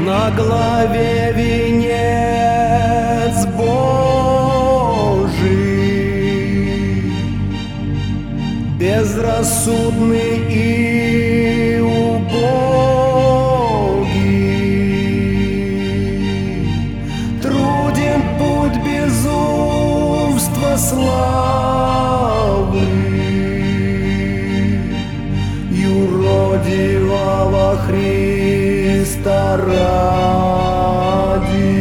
На главе венец Божий, безрассудный и убогий, труден путь безумства славы, юродивого Христа ради.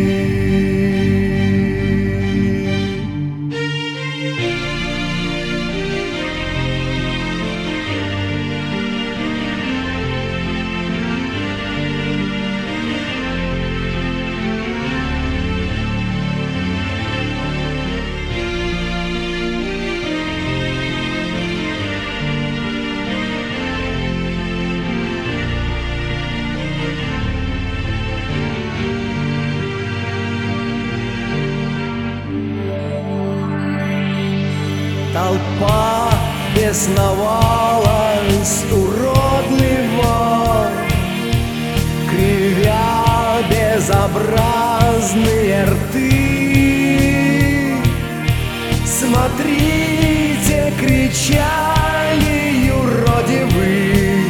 Толпа бесновалась уродливо, кривя безобразные рты. Смотрите, кричали юродивые,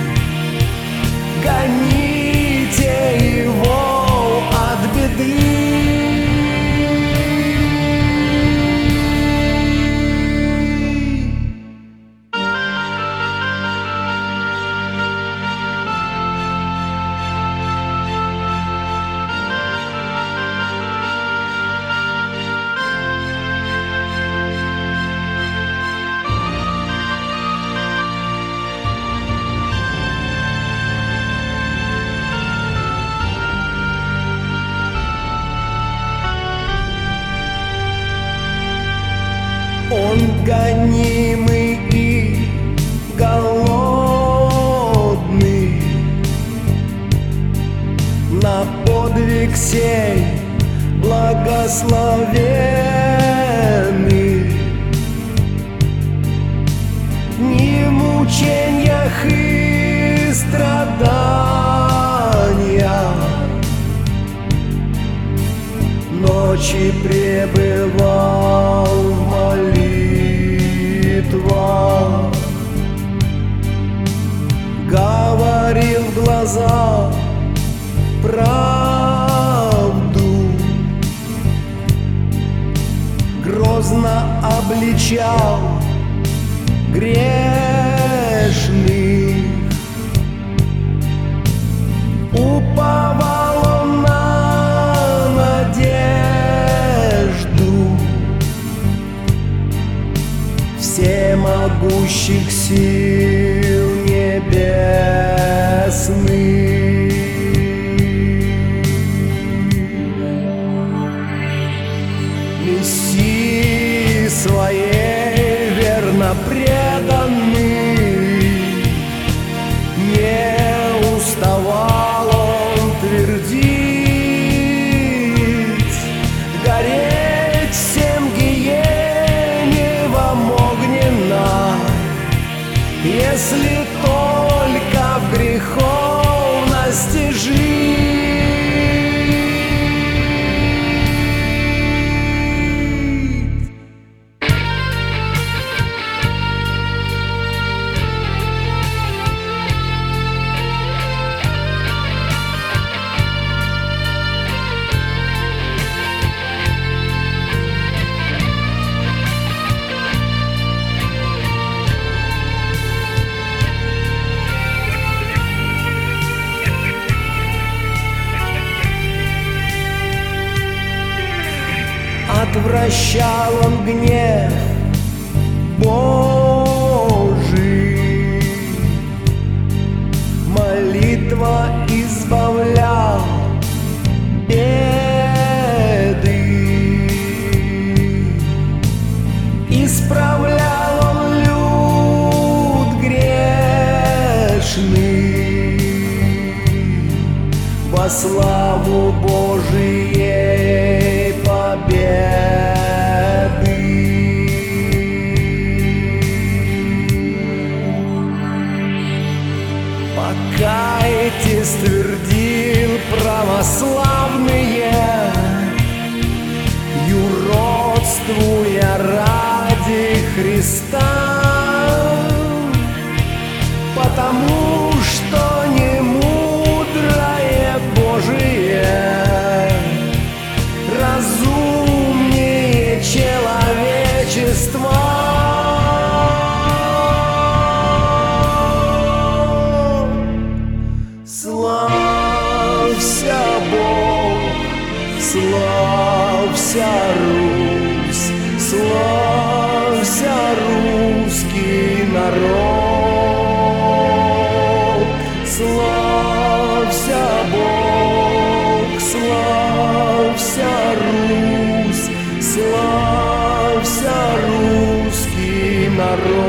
гоните его от беды. Он гонимый и голодный, на подвиг сей благословенный. Ни в мучениях и страдания ночи пребывал в молитвах, говорил в глаза правду, грозно обличал грешных. Уповал он на надежду всемогущих сил небесных. Мессии своей верно преданный, не уставал он твердить, гореть всем гиеневом огненной, если только в греховности жить. Отвращал он гнев Божий, молитва избавлял беды, исправлял он люд грешный во славу Божией победы. Покайтесь, твердил Христа, потому что не мудрое Божие разумнее человечества. Славься Бог, славься Русь, славься русский народ. Славься Бог, славься Русь, славься русский народ.